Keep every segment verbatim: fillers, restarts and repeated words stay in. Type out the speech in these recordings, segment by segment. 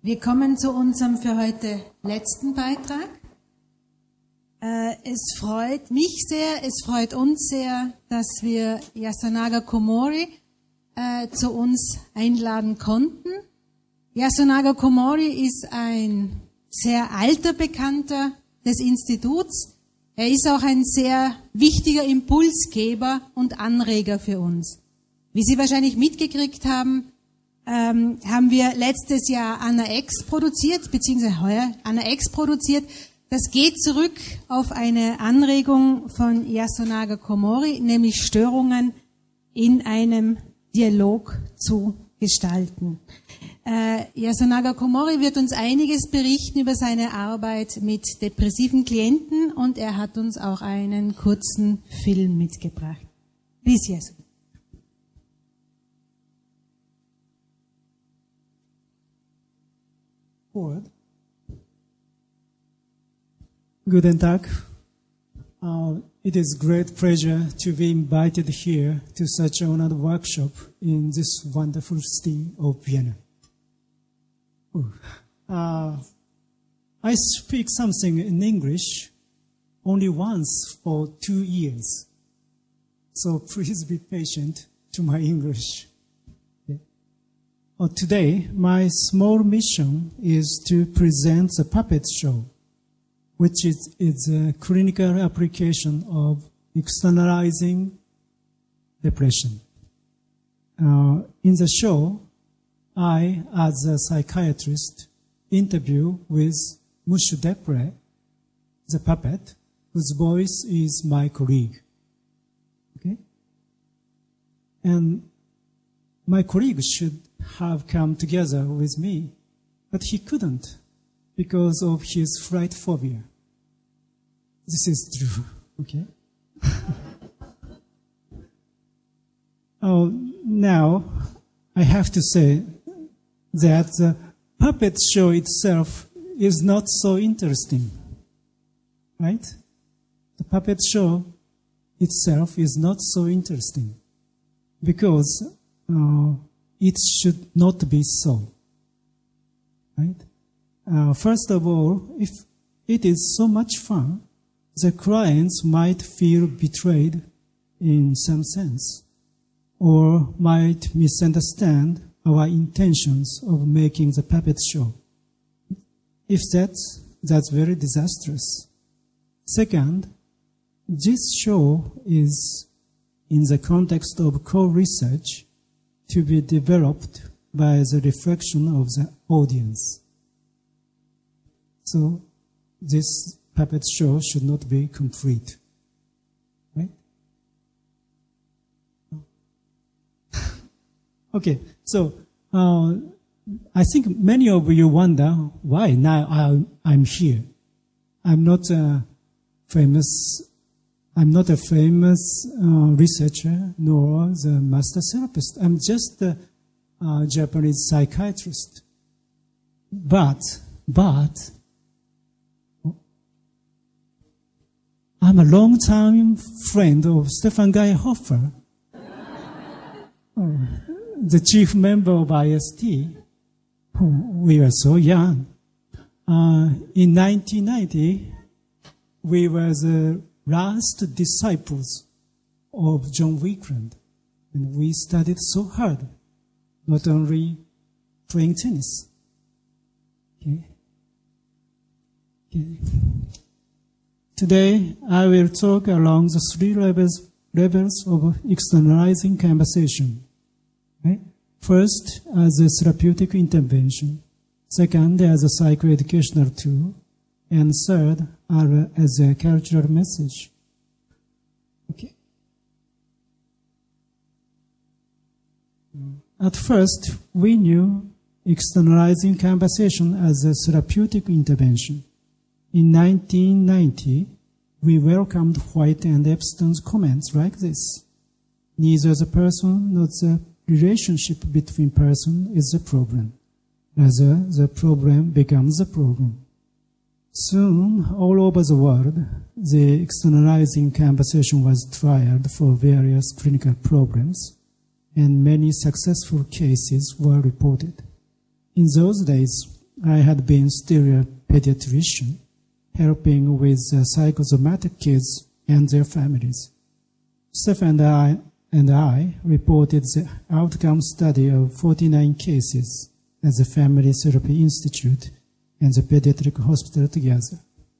Wir kommen zu unserem für heute letzten Beitrag. Äh, es freut mich sehr, es freut uns sehr, dass wir Yasunaga Komori äh, zu uns einladen konnten. Yasunaga Komori ist ein sehr alter Bekannter des Instituts. Er ist auch ein sehr wichtiger Impulsgeber und Anreger für uns. Wie Sie wahrscheinlich mitgekriegt haben, ähm, haben wir letztes Jahr Anna X produziert, beziehungsweise heuer Anna X produziert. Das geht zurück auf eine Anregung von Yasunaga Komori, nämlich Störungen in einem Dialog zu gestalten. Äh, Yasunaga Komori wird uns einiges berichten über seine Arbeit mit depressiven Klienten und er hat uns auch einen kurzen Film mitgebracht. Please, Yasu. Forward. Guten Tag. Uh, it is great pleasure to be invited here to such an honored workshop in this wonderful city of Vienna. Uh, I speak something in English only once for two years, so please be patient to my English. Uh, today, my small mission is to present the puppet show, which is, is a clinical application of externalizing depression. Uh, in the show, I, as a psychiatrist, interview with Mushu Depre, the puppet, whose voice is my colleague. Okay? And my colleague should have come together with me, but he couldn't because of his flight phobia. This is true, okay? Oh, now, I have to say that the puppet show itself is not so interesting, right? The puppet show itself is not so interesting because uh, it should not be so, right? Uh, first of all, if it is so much fun, the clients might feel betrayed in some sense, or might misunderstand our intentions of making the puppet show. If that's, that's very disastrous. Second, this show is in the context of co-research to be developed by the reflection of the audience. So this puppet show should not be complete, right? Okay, so uh, I think many of you wonder why now I, I'm here. I'm not a famous, I'm not a famous uh, researcher nor the master therapist. I'm just a, a Japanese psychiatrist. But, but, I'm a long-time friend of Stefan Geierhofer, oh, the chief member of I S T. Oh, we were so young. Uh, in nineteen ninety, we were the last disciples of John Wickland, and we studied so hard, not only playing tennis. Okay. Okay. Today, I will talk along the three levels, levels of externalizing conversation. Okay? First, as a therapeutic intervention. Second, as a psychoeducational tool. And third, as a cultural message. Okay. At first, we knew externalizing conversation as a therapeutic intervention. In nineteen ninety, we welcomed White and Epstein's comments like this. Neither the person nor the relationship between person is the problem. Rather, the problem becomes the problem. Soon, all over the world, the externalizing conversation was tried for various clinical problems, and many successful cases were reported. In those days, I had been still a pediatrician, helping with uh, psychosomatic kids and their families. Steph and I, and I reported the outcome study of forty-nine cases at the Family Therapy Institute and the Pediatric Hospital together.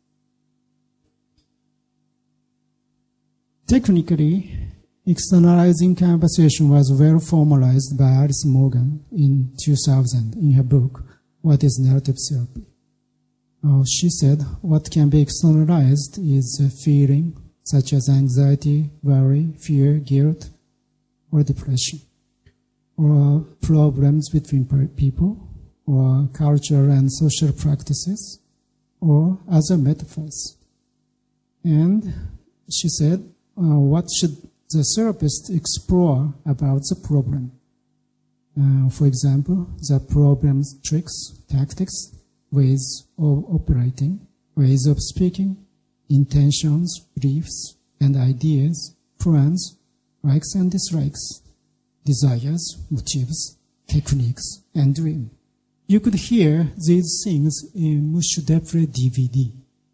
Technically, externalizing conversation was well formalized by Alice Morgan in two thousand in her book, What is Narrative Therapy? Uh, she said, what can be externalized is a feeling such as anxiety, worry, fear, guilt, or depression, or problems between people, or cultural and social practices, or other metaphors. And she said, uh, what should the therapist explore about the problem? Uh, for example, the problem's tricks, tactics, ways of operating, ways of speaking, intentions, beliefs, and ideas, plans, likes and dislikes, desires, motives, techniques, and dream. You could hear these things in Mushu Depre D V D.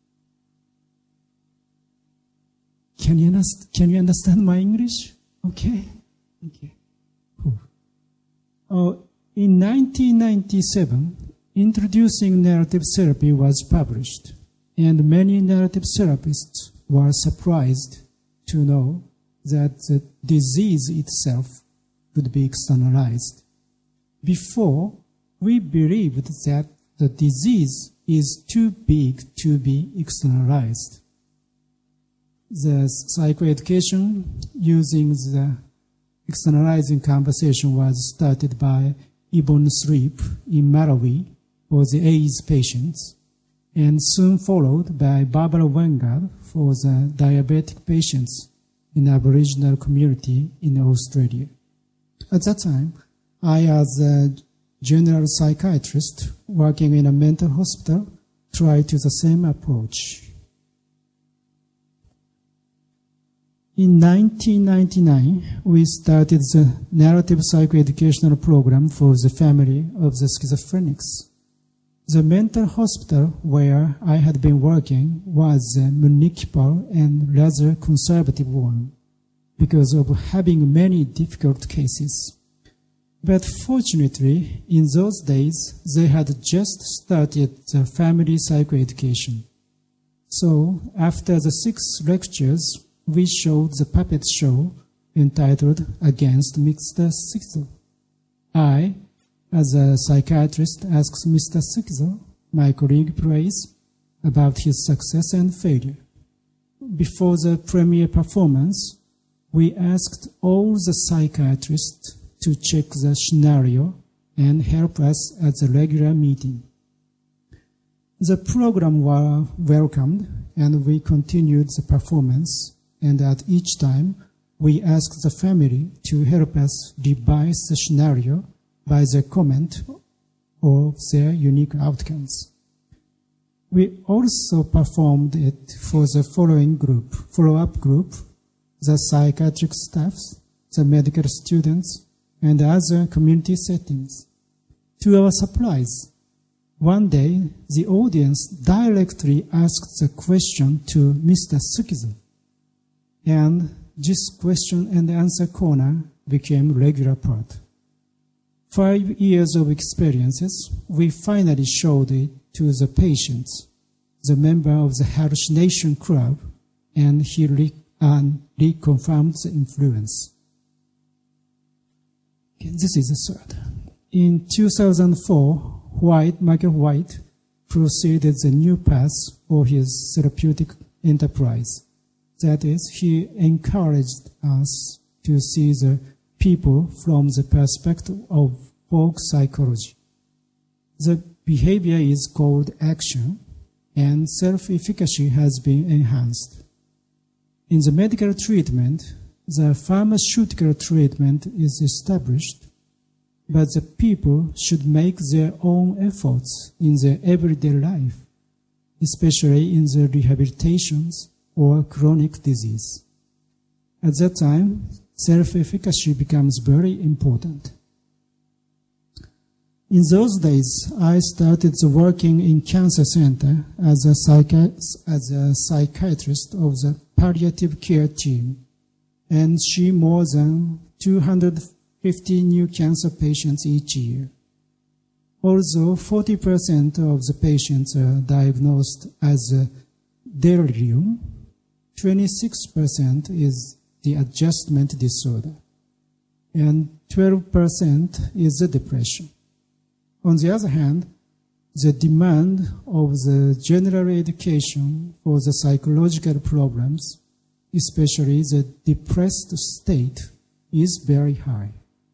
Can you, understand, can you understand my English? Okay? Okay. Oh, in nineteen ninety-seven, Introducing Narrative Therapy was published, and many narrative therapists were surprised to know that the disease itself could be externalized. Before, we believed that the disease is too big to be externalized. The psychoeducation using the externalizing conversation was started by Yvonne Threep in Malawi for the AIDS patients, and soon followed by Barbara Wenger for the diabetic patients in the Aboriginal community in Australia. At that time, I, as a general psychiatrist working in a mental hospital, tried to the same approach. In nineteen ninety-nine, we started the narrative psychoeducational program for the family of the schizophrenics. The mental hospital where I had been working was a municipal and rather conservative one because of having many difficult cases. But fortunately, in those days, they had just started the family psychoeducation. So, after the six lectures, we showed the puppet show entitled Against Mister Schizo. I, as a psychiatrist, asked Mister Schizo, my colleague praise, about his success and failure. Before the premiere performance, we asked all the psychiatrists to check the scenario and help us at the regular meeting. The program was welcomed, and we continued the performance, and at each time, we asked the family to help us revise the scenario by their comment of their unique outcomes. We also performed it for the following group, follow-up group, the psychiatric staffs, the medical students, and other community settings. To our surprise, one day the audience directly asked the question to Mister Schizo, and this question and answer corner became a regular part. Five years of experiences, we finally showed it to the patients, the member of the hallucination club, and he re- and reconfirmed the influence. And this is the third. In two thousand four, White, Michael White proceeded the new path for his therapeutic enterprise. That is, he encouraged us to see the people from the perspective of folk psychology. The behavior is called action, and self-efficacy has been enhanced. In the medical treatment, the pharmaceutical treatment is established, but the people should make their own efforts in their everyday life, especially in the rehabilitations or chronic disease. At that time, self-efficacy becomes very important. In those days, I started working in cancer center as a, psychi- as a psychiatrist of the palliative care team, and see more than two hundred fifty new cancer patients each year. Although forty percent of the patients are diagnosed as a delirium, twenty-six percent is the adjustment disorder, and twelve percent is the depression. On the other hand, the demand of the general education for the psychological problems, especially the depressed state, is very high.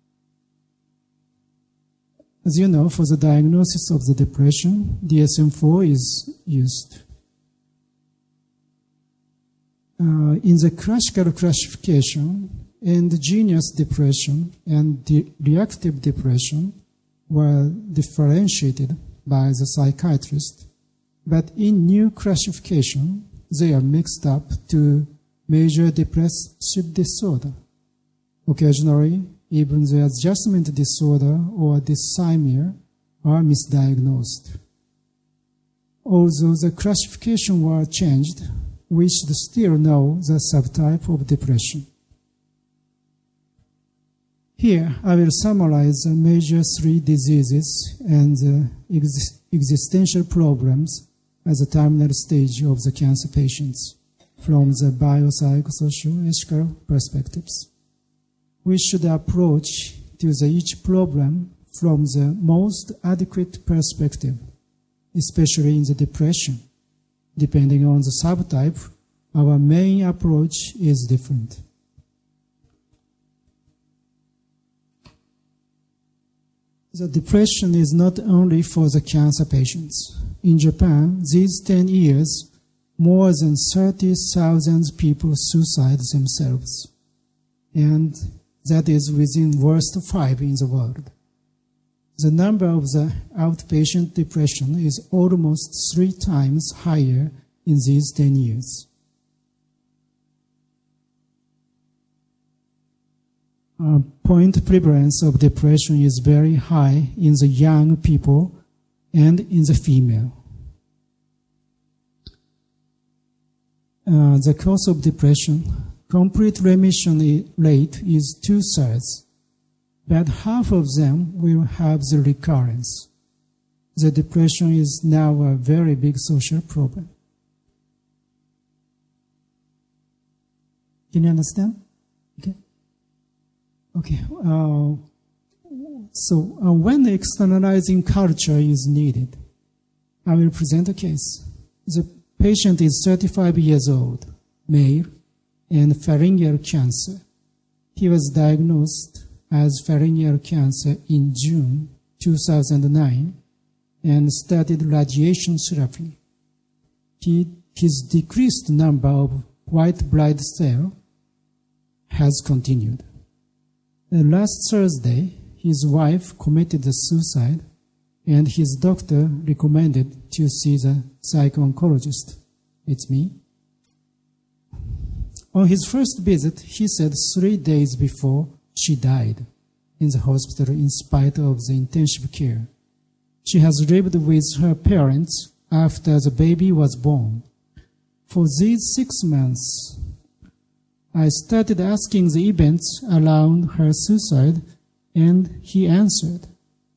As you know, for the diagnosis of the depression, D S M four is used. Uh, in the classical classification, endogenous depression and de- reactive depression were differentiated by the psychiatrist, but in new classification, they are mixed up to major depressive disorder. Occasionally, even the adjustment disorder or dysthymia are misdiagnosed. Although the classification were changed, we should still know the subtype of depression. Here, I will summarize the major three diseases and the ex- existential problems at the terminal stage of the cancer patients from the biopsychosocial ethical perspectives. We should approach to the each problem from the most adequate perspective, especially in the depression. Depending on the subtype, our main approach is different. The depression is not only for the cancer patients. In Japan, these ten years, more than thirty thousand people suicide themselves. And that is within worst five in the world. The number of the outpatient depression is almost three times higher in these ten years. Uh, point prevalence of depression is very high in the young people and in the female. Uh, the cause of depression, complete remission rate is two-thirds, but half of them will have the recurrence. The depression is now a very big social problem. Can you understand? Okay. Okay. Uh, so uh, when externalizing culture is needed, I will present a case. The patient is thirty-five years old, male, and pharyngeal cancer. He was diagnosed as pharyngeal cancer in June two thousand nine and started radiation therapy. He, his decreased number of white blood cells has continued. Uh, last Thursday, his wife committed suicide, and his doctor recommended to see the psycho-oncologist. It's me. On his first visit, he said three days before she died in the hospital in spite of the intensive care. She has lived with her parents after the baby was born. For these six months, I started asking the events around her suicide, and he answered.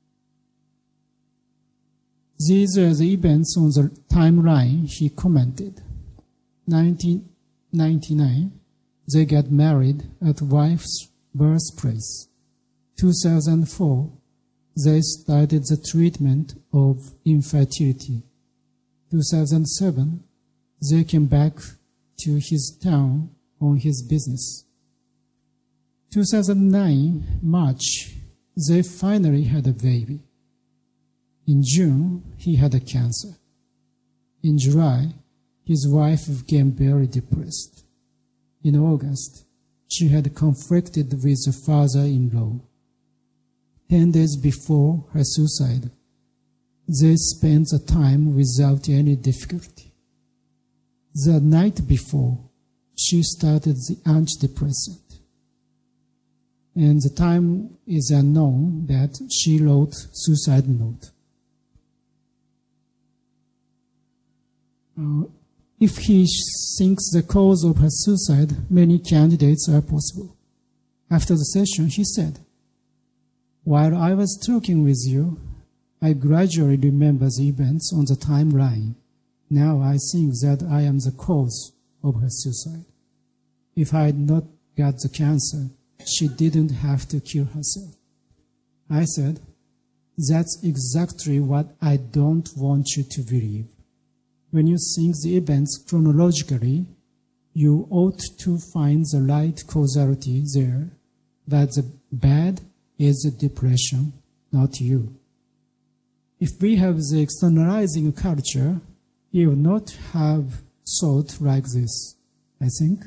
These are the events on the timeline, he commented. nineteen ninety-nine, they got married at wife's birthplace. two thousand four, they started the treatment of infertility. two thousand seven, they came back to his town on his business. two thousand nine, March, they finally had a baby. In June, he had a cancer. In July, his wife became very depressed. In August, she had conflicted with the father-in-law. Ten days before her suicide, they spent the time without any difficulty. The night before, she started the antidepressant. and the time is unknown that she wrote suicide note. Uh, if he thinks the cause of her suicide, many candidates are possible. After the session, he said, "While I was talking with you, I gradually remember the events on the timeline. Now I think that I am the cause of her suicide. If I had not got the cancer, she didn't have to kill herself." I said, "That's exactly what I don't want you to believe. When you think the events chronologically, you ought to find the right causality there, that the bad is the depression, not you. If we have the externalizing culture, you would not have thought like this, I think."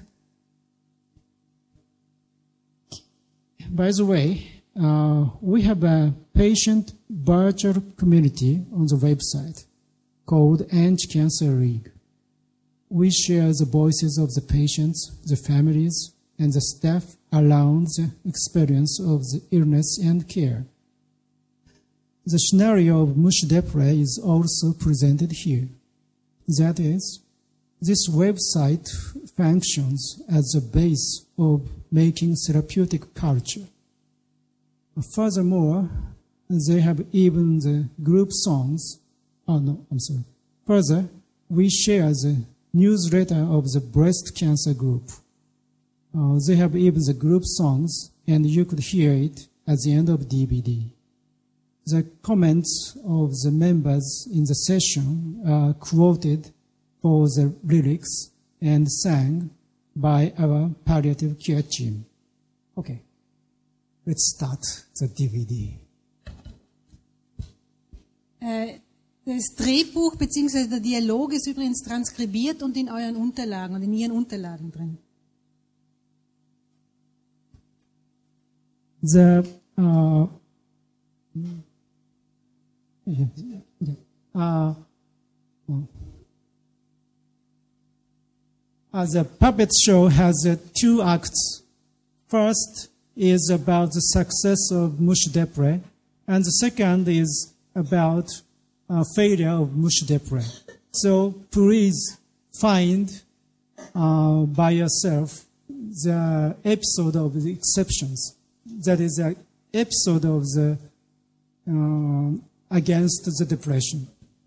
By the way, uh, we have a patient virtual community on the website called Anti-Cancer League. We share the voices of the patients, the families, and the staff around the experience of the illness and care. The scenario of Mush Depre is also presented here. That is, this website functions as a base of making therapeutic culture. Furthermore, they have even the group songs. Oh no, I'm sorry. Further, we share the newsletter of the breast cancer group. Uh, they have even the group songs, and you could hear it at the end of the D V D. The comments of the members in the session are quoted for the lyrics and sang by our palliative care team. Okay, let's start the D V D. Äh, das Drehbuch bzw. der Dialog ist übrigens transkribiert und in euren Unterlagen und in ihren Unterlagen drin. The uh, uh, uh, the puppet show has uh, two acts. First is about the success of Mush Depre, and the second is about uh, failure of Mush Depre. So please find uh, by yourself the episode of the exceptions. That is an episode of the uh, against the depression.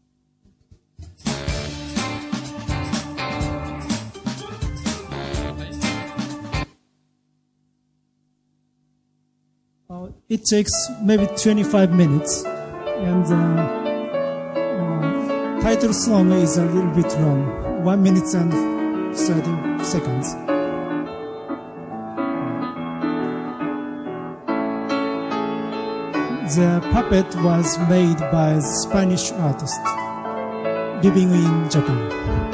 Uh, it takes maybe twenty-five minutes, and the uh, uh, title song is a little bit long, one minute and thirty seconds. The puppet was made by a Spanish artist living in Japan.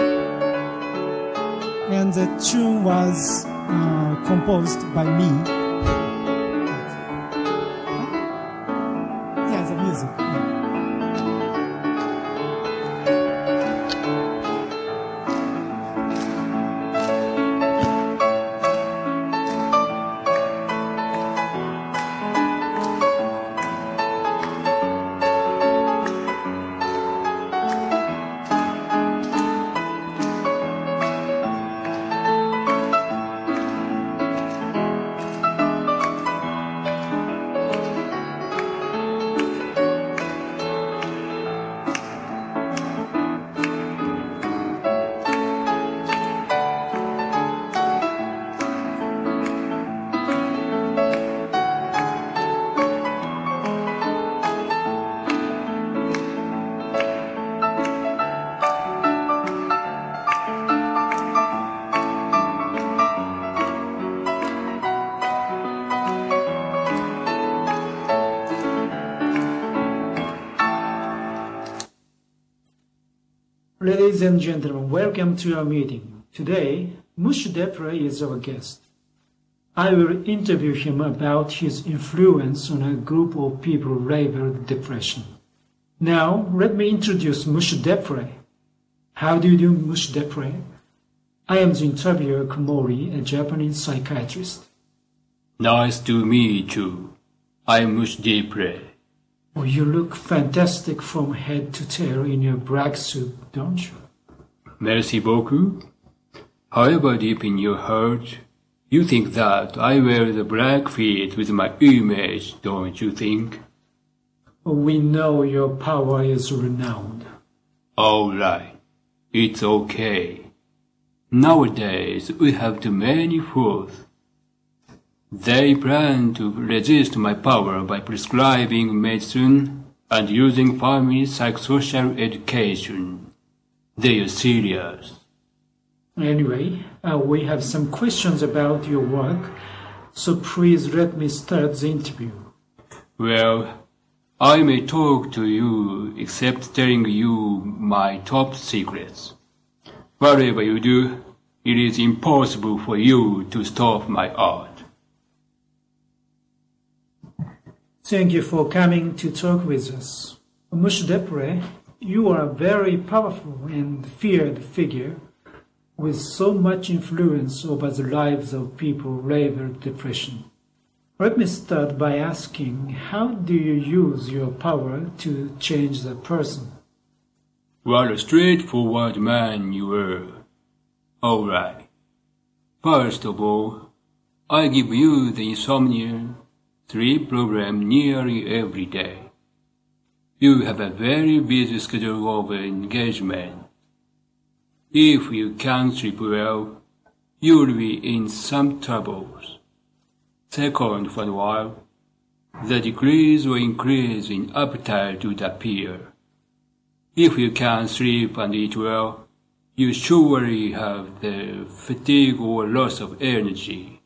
And the tune was uh, composed by me. Yeah, the music. Yeah. Ladies and gentlemen, welcome to our meeting. Today, Mush Depre is our guest. I will interview him about his influence on a group of people labeled depression. Now, let me introduce Mush Depre. How do you do, Mush Depre? I am the interviewer Komori, a Japanese psychiatrist. Nice to meet you. I'm Mushdipre. Oh, you look fantastic from head to tail in your brag suit, don't you? Merci beaucoup. However deep in your heart, you think that I wear the black fit with my image, don't you think? We know your power is renowned. All right. It's okay. Nowadays, we have too many fools. They plan to resist my power by prescribing medicine and using family psychosocial education. They are serious. Anyway, uh, we have some questions about your work, so please let me start the interview. Well, I may talk to you except telling you my top secrets. Whatever you do, it is impossible for you to stop my art. Thank you for coming to talk with us. Mushdipre, you are a very powerful and feared figure with so much influence over the lives of people living with depression. Let me start by asking, how do you use your power to change the person? What a straightforward man you are. All right. First of all, I give you the insomnia sleep program nearly every day. You have a very busy schedule of engagement. If you can't sleep well, you'll be in some troubles. Second, for a while, the decrease or increase in appetite would appear. If you can't sleep and eat well, you surely have the fatigue or loss of energy.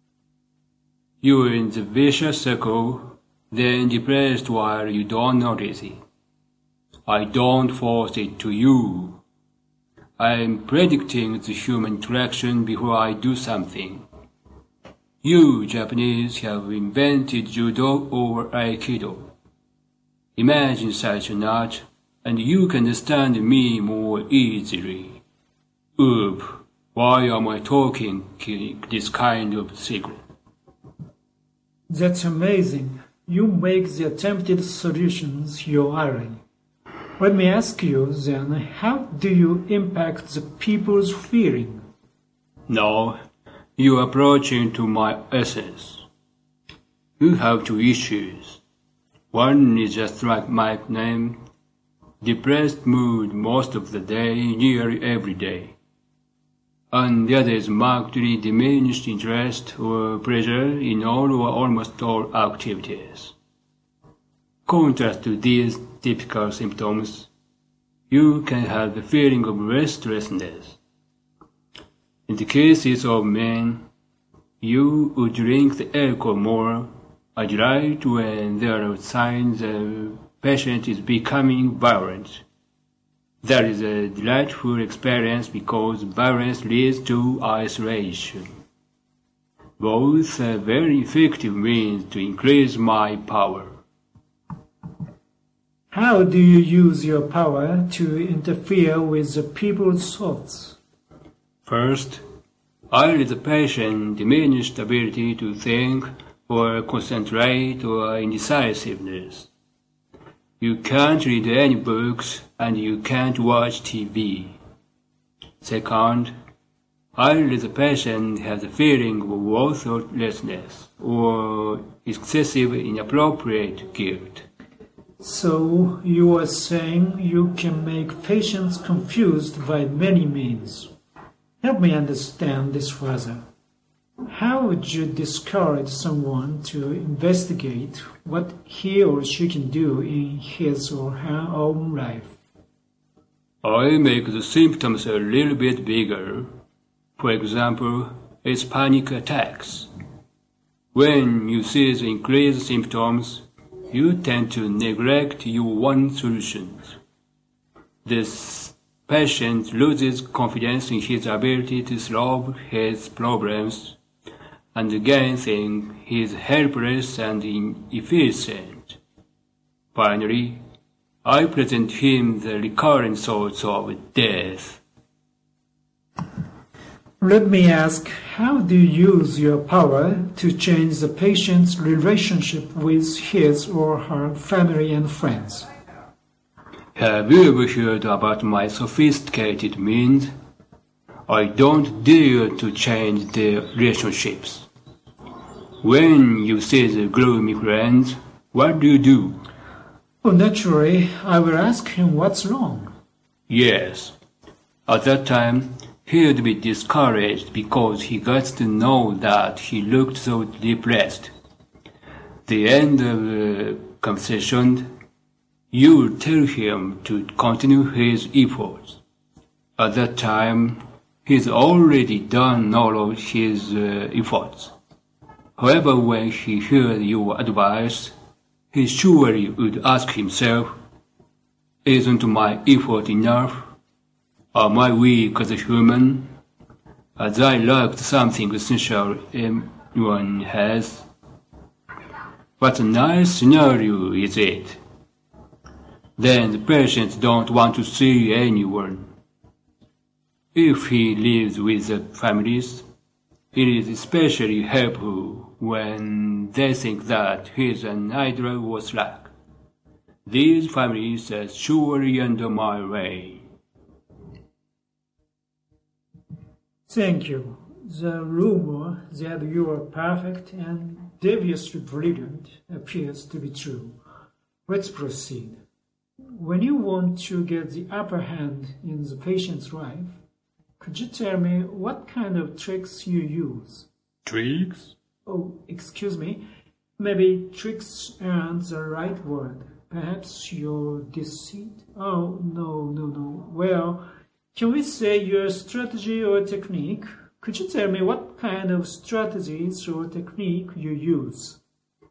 You're in the vicious circle, then depressed while you don't notice it. I don't force it to you. I'm predicting the human interaction before I do something. You Japanese have invented judo or aikido. Imagine such an art, and you can understand me more easily. Oop, why am I talking this kind of secret? That's amazing. You make the attempted solutions your irony. Let me ask you then, how do you impact the people's feeling? Now, you approach into my essence. You have two issues. One is just like my name, depressed mood most of the day, nearly every day. And the other is markedly diminished interest or pleasure in all or almost all activities. Contrast to these typical symptoms, you can have the feeling of restlessness. In the cases of men, you would drink the alcohol more, and right when there are signs the patient is becoming violent. That is a delightful experience because violence leads to isolation. Both are very effective means to increase my power. How do you use your power to interfere with the people's thoughts? First, I let the patient diminished ability to think or concentrate or indecisiveness. You can't read any books and you can't watch T V. Second, I let the patient have the feeling of worthlessness or excessive inappropriate guilt. So you are saying you can make patients confused by many means. Help me understand this further. How would you discourage someone to investigate what he or she can do in his or her own life? I make the symptoms a little bit bigger. For example, it's panic attacks. When you see the increased symptoms, you tend to neglect your one solution. This patient loses confidence in his ability to solve his problems, and again think he is helpless and inefficient. Finally, I present him the recurrent thoughts of death. Let me ask, how do you use your power to change the patient's relationship with his or her family and friends? Have you ever heard about my sophisticated means? I don't dare to change their relationships. When you see the gloomy friends, what do you do? Oh, naturally, I will ask him what's wrong. Yes. At that time, he'd be discouraged because he got to know that he looked so depressed. The end of the conversation, you will tell him to continue his efforts. At that time, he's already done all of his uh, efforts. However, when he hears your advice, he surely would ask himself, isn't my effort enough? Am I weak as a human? As I lacked something essential everyone has? What a nice scenario is it? Then the patients don't want to see anyone. If he lives with the families, it is especially helpful when they think that he is an idler or slack. These families are surely under my reign. Thank you. The rumor that you are perfect and deviously brilliant appears to be true. Let's proceed. When you want to get the upper hand in the patient's life, could you tell me what kind of tricks you use? Tricks? Oh, excuse me. Maybe tricks aren't the right word. Perhaps your deceit? Oh, no, no, no. Well, can we say your strategy or technique? Could you tell me what kind of strategies or technique you use?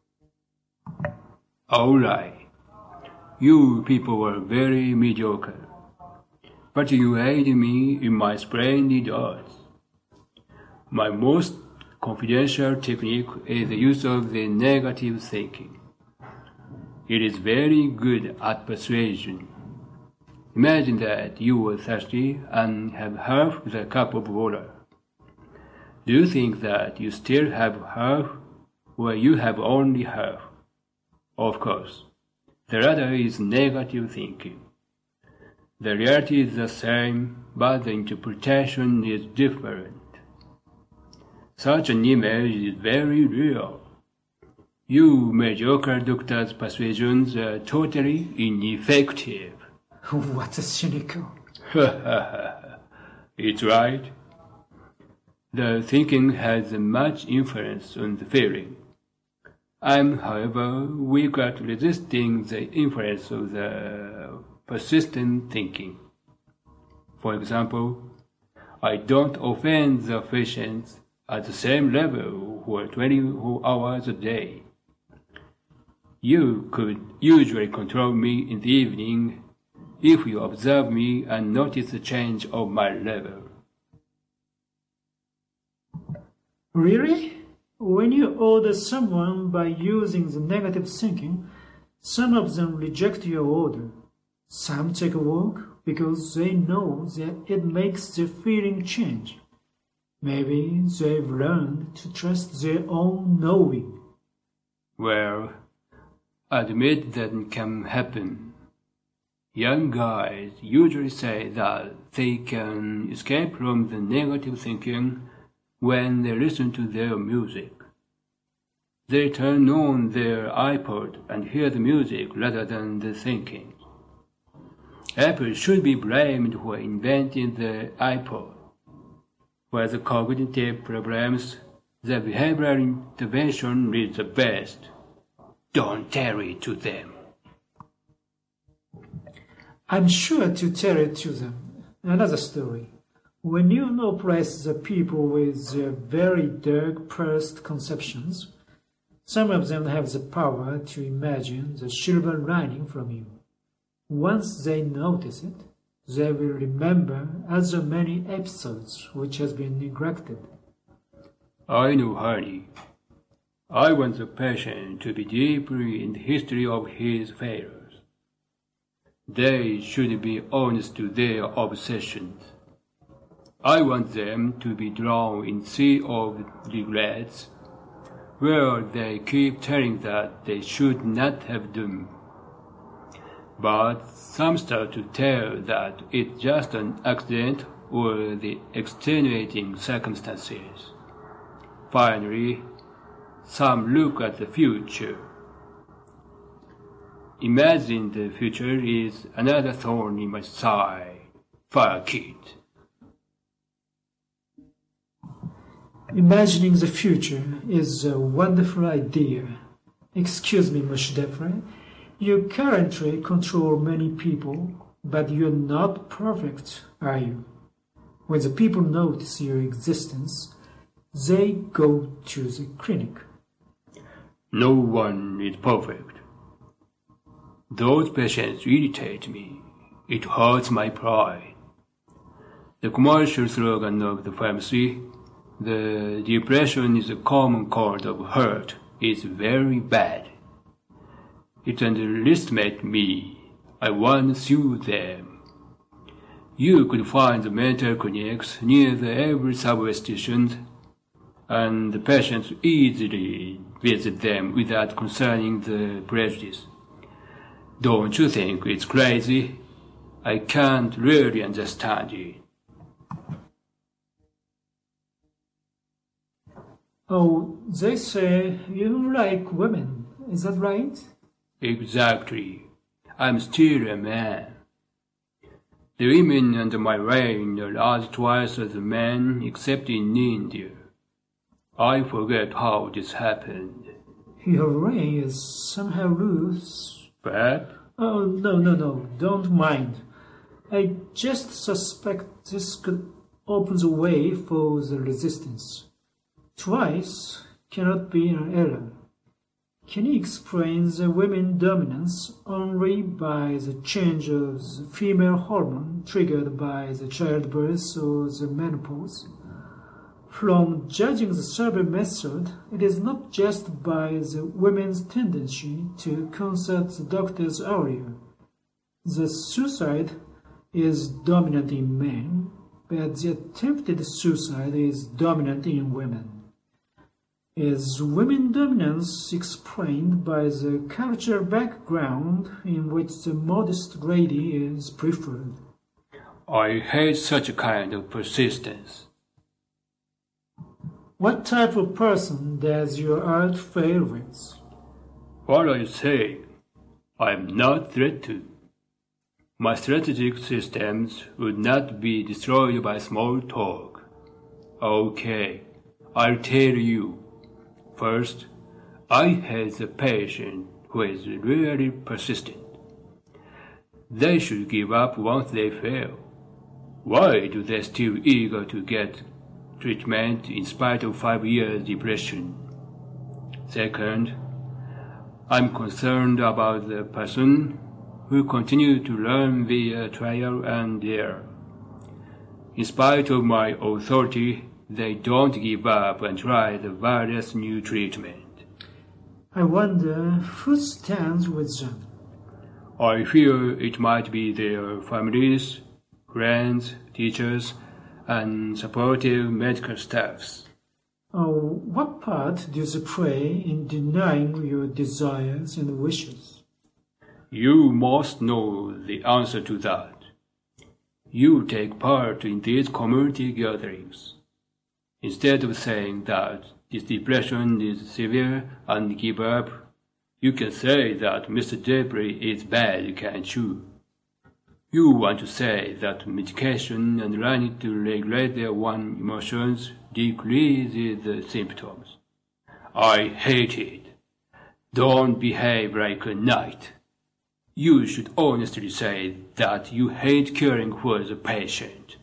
All right. You people are very mediocre. But you aid me in my splendid arts. My most confidential technique is the use of the negative thinking. It is very good at persuasion. Imagine that you are thirsty and have half the cup of water. Do you think that you still have half, or you have only half? Of course, the latter is negative thinking. The reality is the same, but the interpretation is different. Such an image is very real. You mediocre doctors' persuasions are totally ineffective. What a cynical. It's right. The thinking has much influence on the feeling. I'm, however, weak at resisting the influence of the persistent thinking. For example, I don't offend the patients at the same level for twenty-four hours a day. You could usually control me in the evening if you observe me and notice the change of my level. Really? When you order someone by using the negative thinking, some of them reject your order. Some take a walk because they know that it makes their feeling change. Maybe they've learned to trust their own knowing. Well, admit that can happen. Young guys usually say that they can escape from the negative thinking when they listen to their music. They turn on their iPod and hear the music rather than the thinking. Apple should be blamed for inventing the iPod. For the cognitive problems, the behavioral intervention is the best. Don't tell it to them. I'm sure to tell it to them. Another story. When you oppress the people with their very dark-pursed conceptions, some of them have the power to imagine the silver lining from you. Once they notice it, they will remember other many episodes which has been neglected. I know, honey. I want the patient to be deeply in the history of his failures. They should be honest to their obsessions. I want them to be drowned in sea of regrets, where they keep telling that they should not have done. But some start to tell that it's just an accident or the extenuating circumstances. Finally, some look at the future. Imagine the future is another thorn in my side. Fire kid. Imagining the future is a wonderful idea. Excuse me, Moshe Depre. You currently control many people, but you're not perfect, are you? When the people notice your existence, they go to the clinic. No one is perfect. Those patients irritate me. It hurts my pride. The commercial slogan of the pharmacy, "The depression is a common cause of hurt," is very bad. It underestimates me. I want to sue them. You could find the mental clinics near the every subway station, and the patients easily visit them without concerning the prejudice. Don't you think it's crazy? I can't really understand it. Oh, they say you like women, is that right? Exactly. I'm still a man. The women under my reign are large twice as the men, except in India. I forget how this happened. Your reign is somehow loose. But? Oh, no, no, no, don't mind. I just suspect this could open the way for the resistance. Twice cannot be an error. Can you explain the women dominance only by the change of the female hormone triggered by the childbirth or the menopause? From judging the survey method, it is not just by the women's tendency to consult the doctors earlier. The suicide is dominant in men, but the attempted suicide is dominant in women. Is women dominance explained by the cultural background in which the modest lady is preferred? I hate such a kind of persistence. What type of person does your art fail with? What are you saying? I am not threatened. My strategic systems would not be destroyed by small talk. Okay, I'll tell you. First, I hate the patient who is really persistent. They should give up once they fail. Why do they still eager to get treatment in spite of five years depression? Second, I'm concerned about the person who continue to learn via trial and error. In spite of my authority, they don't give up and try the various new treatment. I wonder who stands with them. I fear it might be their families, friends, teachers, and supportive medical staffs. Oh, what part do you play in denying your desires and wishes? You must know the answer to that. You take part in these community gatherings. Instead of saying that this depression is severe and give up, you can say that Mister Depre is bad, can't you? You want to say that medication and learning to regulate their own emotions decreases the symptoms. I hate it. Don't behave like a knight. You should honestly say that you hate caring for the patient.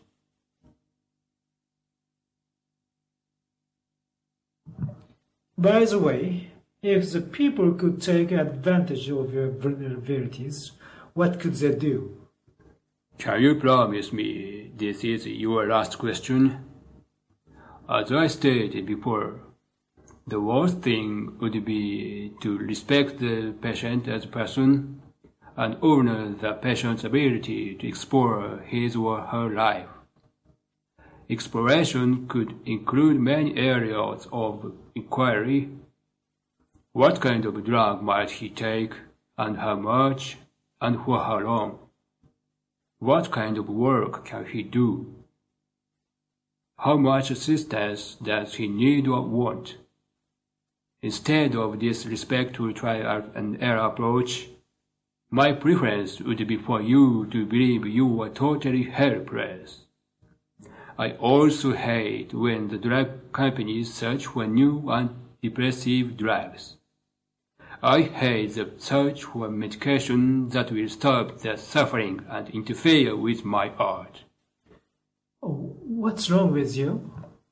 By the way, if the people could take advantage of your vulnerabilities, what could they do? Can you promise me this is your last question? As I stated before, the worst thing would be to respect the patient as a person and honor the patient's ability to explore his or her life. exploration could include many areas of inquiry. What kind of drug might he take, and how much, and for how long? What kind of work can he do? How much assistance does he need or want? Instead of this respectful trial and error approach, my preference would be for you to believe you are totally helpless. I also hate when the drug companies search for new antidepressive drugs. I hate the search for medication that will stop their suffering and interfere with my art. Oh, what's wrong with you?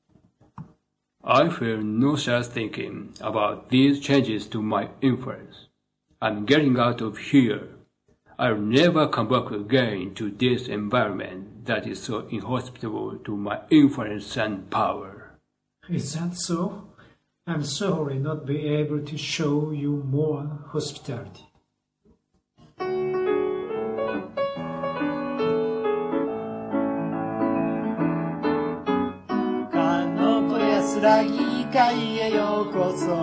I feel nauseous thinking about these changes to my influence. I'm getting out of here. I'll never come back again to this environment that is so inhospitable to my influence and power. Is that so? I'm sorry not be able to show you more hospitality. かのこ安らぎ会へようこそ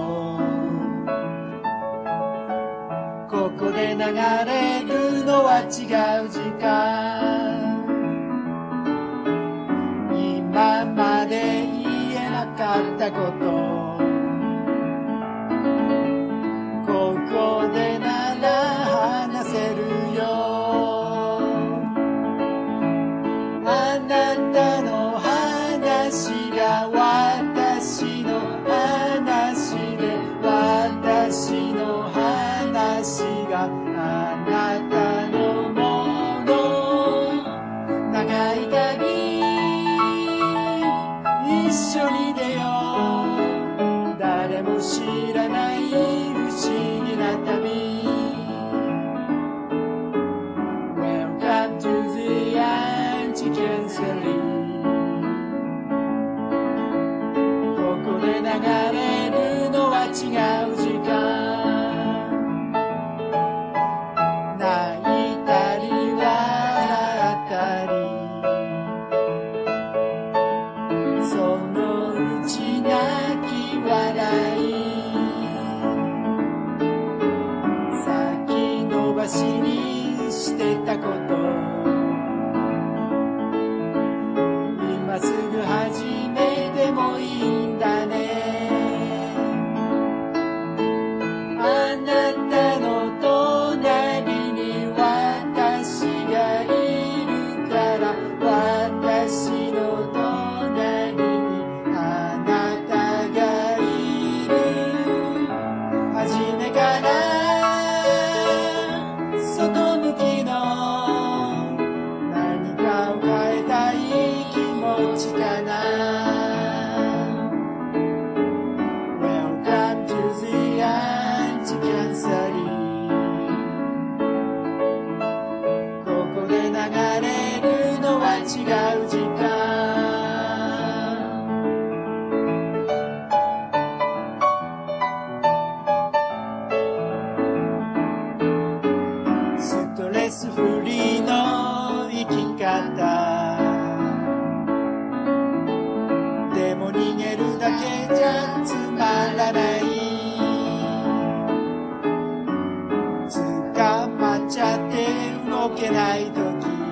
ここで流れるのは違う時間今まで言えなかったことここでなら話せるよあなたの話が私の話で私の話があなたのもの長い旅一緒に出よう誰も知らない不思議な旅 Welcome to the Anti-Canceling ここで流れるのは違う時間泣いたり笑ったりそのうち泣き笑い先延ばしにしてたこと今すぐ始めてもいいんだねあなたの隣に私がいるから私の隣にあなたがいる初めから外向きの何かを変えたい気持ちかな Welcome to the Anti-Canceling ここで流れるのは違う時間ストレスフリーの生き方でも逃げるだけじゃつまらない捕まっちゃって動けない時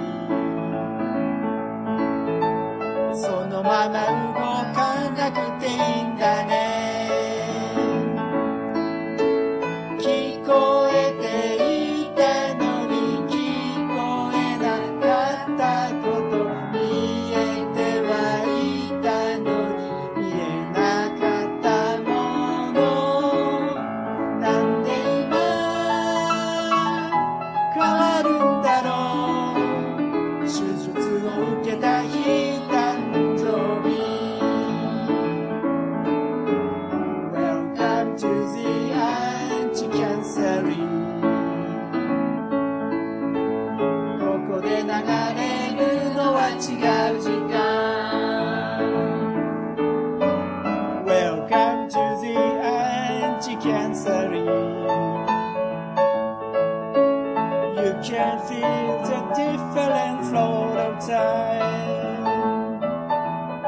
そのまま動かなくていいんだね聞こえていたのに聞こえなかったこと見えてはいたのに見えなかったものなんで今変わるんだろう手術を受けた日誕生日 Welcome to the Anti-Canceling ここで流れるのは違う時間 Welcome to the Anti-Canceling You can feel the different flow of time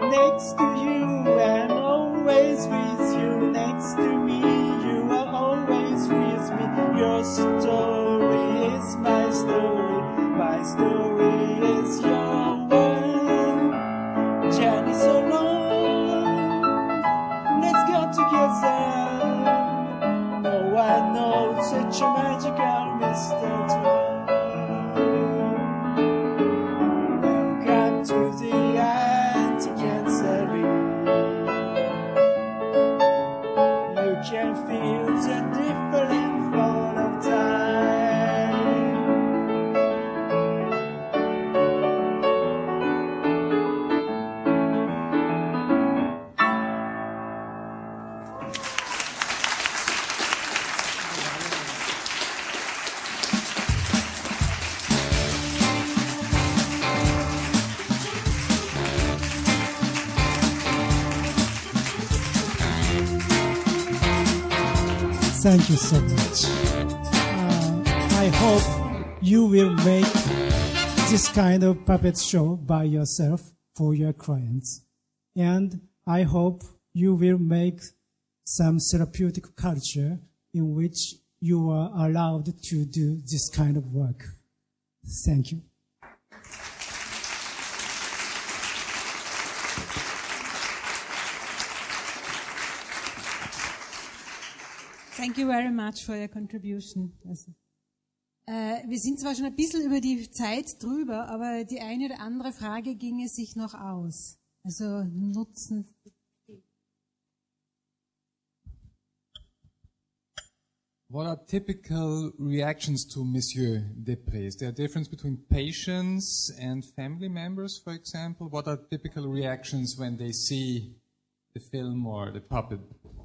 next to you and always with you. Next to me, you are always with me. Your story is my story. My story is your one. Journey so long, let's go together. No one knows such a magical mystery. Welcome to the Antiquarian Survey. You can feel the different flow of time. Thank you so much. Uh, I hope you will make this kind of puppet show by yourself for your clients. And I hope you will make some therapeutic culture in which you are allowed to do this kind of work. Thank you. Thank you very much for your contribution. Also, äh, wir sind zwar schon ein bisschen über die Zeit drüber, aber die eine oder andere Frage ginge sich noch aus. Also Nutzen. What are typical reactions to Monsieur Deprez? Is there a difference between patients and family members, for example? What are typical reactions when they see the film or the puppet?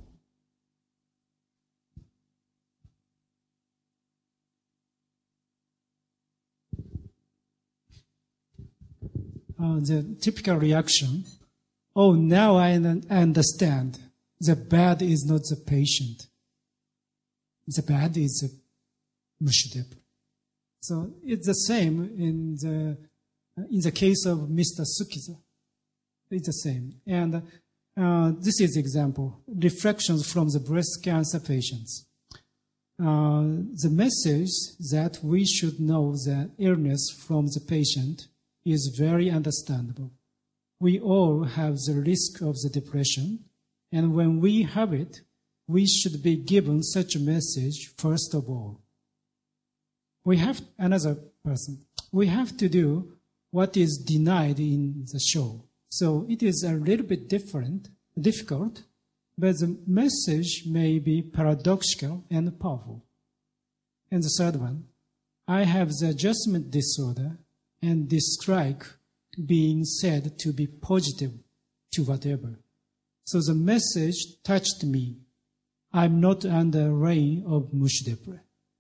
Uh, the typical reaction, oh, now I un- understand. The bad is not the patient. The bad is the Monsieur Deprez. So it's the same in the in the case of Mister Sukiza. It's the same. And uh, this is example, reflections from the breast cancer patients. Uh, the message that we should know the illness from the patient is very understandable. We all have the risk of the depression, and when we have it, we should be given such a message first of all. We have another person. We have to do what is denied in the show. So it is a little bit different, difficult, but the message may be paradoxical and powerful. And the third one, I have the adjustment disorder and dislike being said to be positive to whatever. So the message touched me. I'm not under reign of Monsieur Deprez.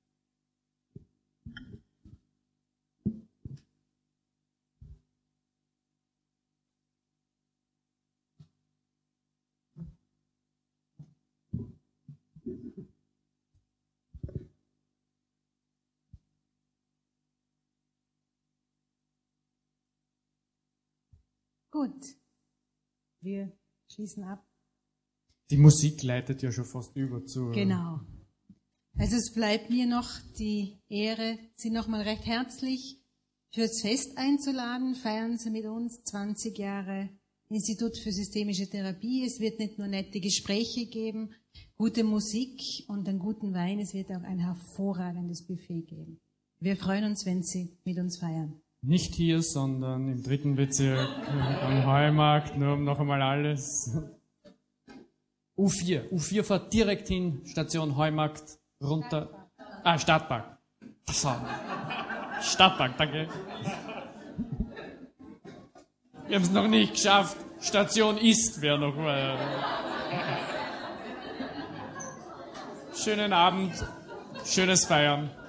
Gut, wir schließen ab. Die Musik leitet ja schon fast über zu... Genau. Also es bleibt mir noch die Ehre, Sie nochmal recht herzlich fürs Fest einzuladen. Feiern Sie mit uns zwanzig Jahre Institut für systemische Therapie. Es wird nicht nur nette Gespräche geben, gute Musik und einen guten Wein. Es wird auch ein hervorragendes Buffet geben. Wir freuen uns, wenn Sie mit uns feiern. Nicht hier, sondern im dritten Bezirk, am Heumarkt, nur um noch einmal alles. U vier. U vier fährt direkt hin, Station Heumarkt, runter. Stadtpark. Ah, Stadtpark. So. Stadtpark, danke. Wir haben es noch nicht geschafft. Station Ist wäre noch mal. Schönen Abend, schönes Feiern.